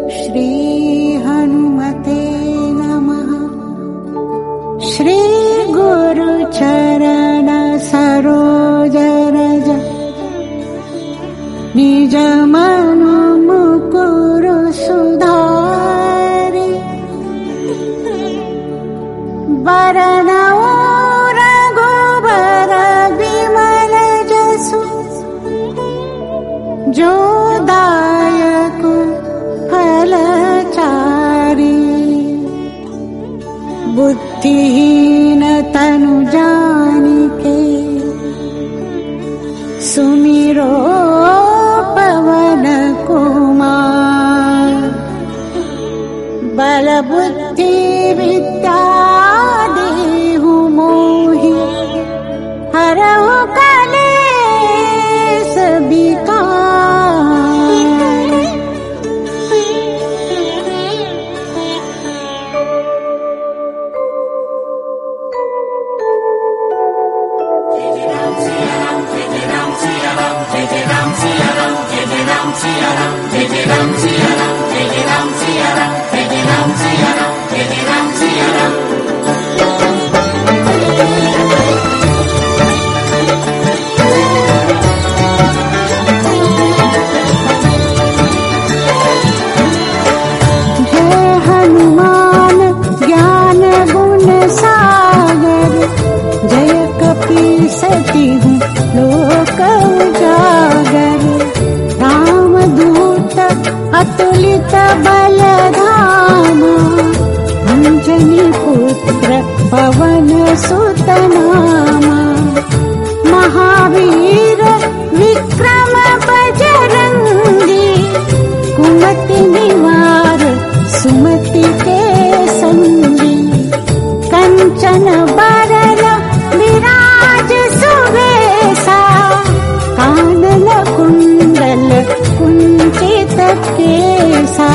श्री हनुमते नमः। श्री गुरु चरण सरोज रज निज मनु मुकुर सुधारि। वरनौ रघुबर विमल जसु जो दायक फलचारि। बुद्धिहीन तनु जानिके सुमिरो पवन कुमार। बल बुद्धि विद्या देहु मोहि हरहु कलेश विकार। लोक उजागर रामदूत अतुलित बलधामा। अंजनी पुत्र पवन सुत नामा। महावीर विक्रम बजरंगी कुमति निवार सुमति के संगी। कंचन बरन विराज सुवेशा कानन कुंडल कुंचित केसा।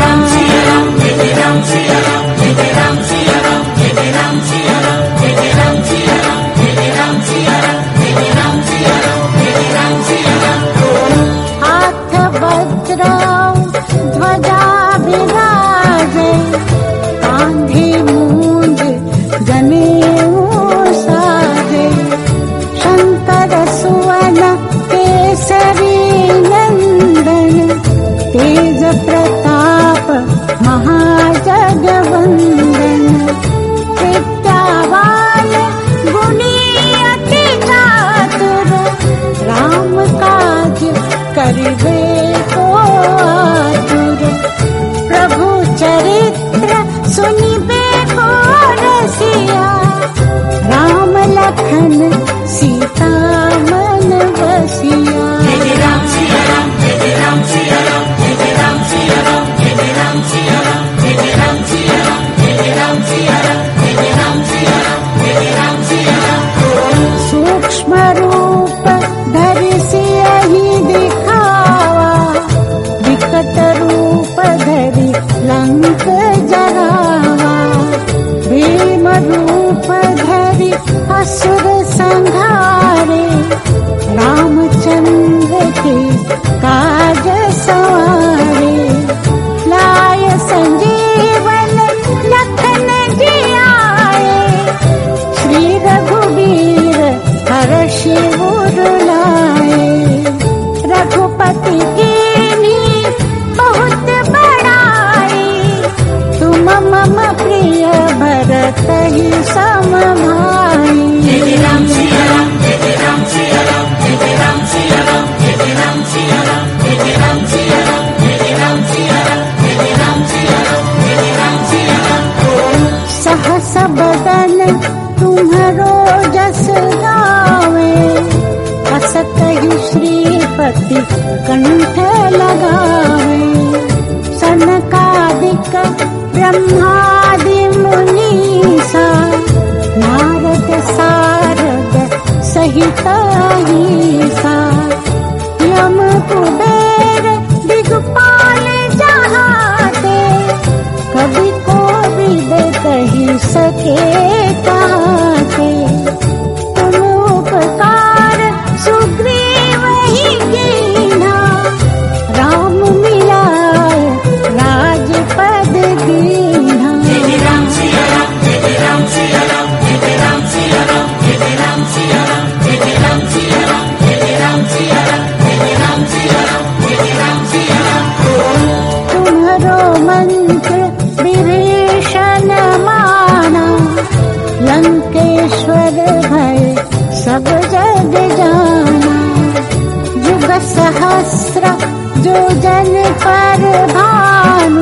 हाथ वज्र ध्वजा विराजे कांधे मूंज जनेऊ साजे। शंकर सुवन केसरी नंदन तेज प्रताप महाजगवंदन। विद्यावान गुणी अति चातुर राम काज करिबे को आतुर। प्रभु चरित्र सुनिबे को रसिया राम लखन सीता मन बसिया। सूक्ष्म रूप धरि सियहि दिखावा विकट रूप धरि लंक जरावा। भीम रूप धरि असुर संहारे रामचंद्र के काज सवारे। लाय संजीवन लखन जियाए श्री रघुवीर हर्षि उर लाए। रघुपति कीन्ही बहुत बड़ाई तुम मम प्रिय भरतहि सम भाई। सहस बदन तुम्हरो जस गावे हस कहि श्रीपति कंठ लगावे। सनकादिक ब्रह्मादि मुनीसा नारद सारद सहित अहिसा। यम कुबेर दिगपाल जहाते कवि कोविद कहि सके ताते। तुम उपकार सुग्रीव ही कीन्हा राम मिलाय सहस्र जो जन पर भानु,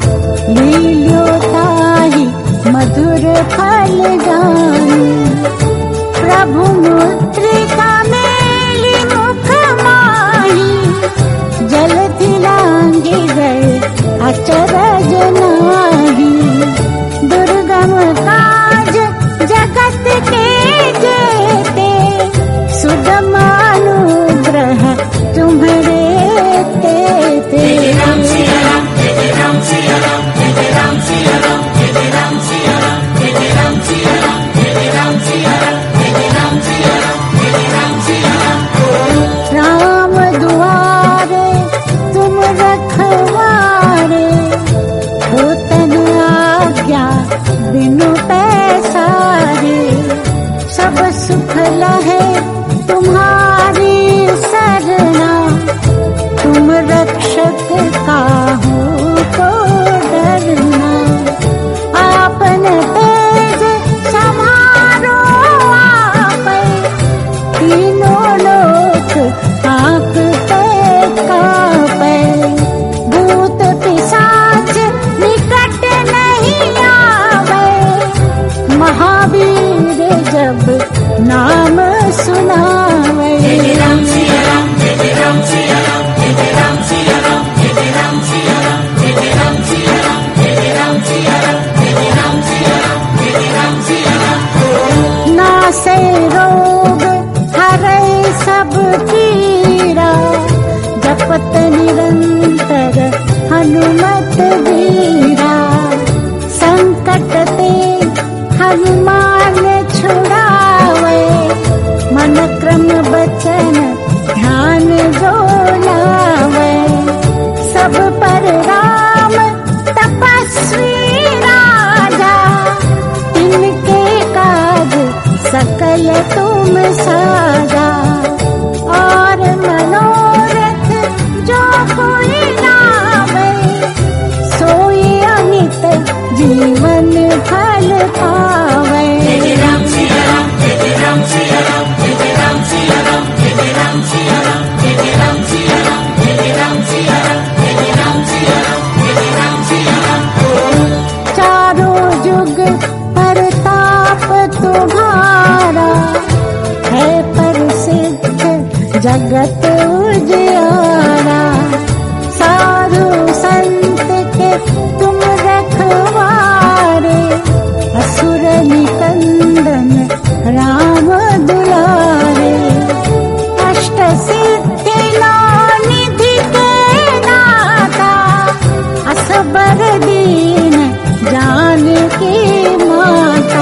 लील्योताहि मधुर फल जानु। प्रभु मुद्रिका मेली मुख माही, जलधि लांघि गए अचरज नाही। दुर्गम काज जगत के जेते, सुगम अनुग्रह तुम्हारे तेते। राम सिया राम, राम सिया राम, राम सिया राम, राम सिया राम, राम सिया राम, राम सिया राम, राम सिया राम, राम सिया राम। राम दुआरे तुम रखवारे, हो तन आज्ञा बिनु पैसारे। सब सुख लहे तुम्हारी सरना, तुम रक्षक काहू को डरना। आपन तेज समारो आपै, तीनों लोक कांपते कांपै। भूत पिशाच निकट नहीं आवे, महावीर जब नाम सुनावे। राम सिया राम, राम सिया राम, राम सिया राम, राम सिया राम, राम सिया राम, राम सिया राम, राम सिया राम, राम सिया राम। नासे रोग हरै सब पीरा, जपत निरंतर हनुमत बीरा। संकट ते हनुमान छुड़ावे, मन क्रम बचन ध्यान जो लावे। सब पर राम तपस्वी राजा, इनके काज सकल तुम साजा। और मनोरथ जो कोई लावे, सोई अमित जीवन फल पावे। राम सिया राम, राम सिया राम, राम सिया राम, राम सिया राम, राम सिया राम, राम सिया राम, राम सिया राम, राम सिया राम। चारों जुग परताप तुम्हारा, है प्रसिद्ध जगत उजियारा। साधु संत के तुम रखवारे, असुर निकंदन राम दुलारे। अष्ट सिद्धि नौ निधि के दाता, असबर दीन जानकी माता।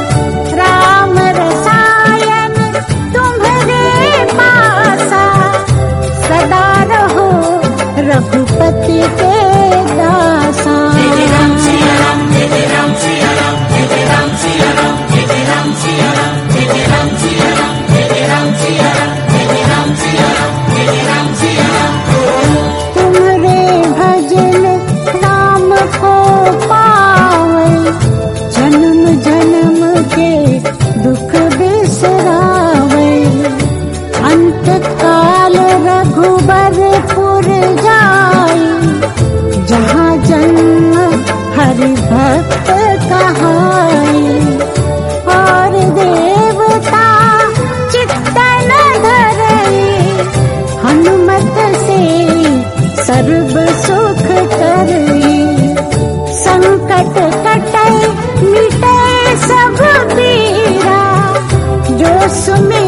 राम रसायन तुम्हारे पासा, सदा रहो रघुपति के दासा। राम सिया राम, राम सिया राम, राम सिया राम, राम सिया राम, राम सिया राम, राम सिया राम, राम सिया राम, राम सिया राम। तुम्हारे भजन राम को पावै, जन्म जन्म के दुख बिसरावै। अंत काल रघुबरपुर जाई, जहाँ जन्म हरि भक्त कहाई। और देवता चित्तन धरई, हनुमत से सर्व सुख करई। संकट कटै मिटै सब पीरा, जो सुमिरै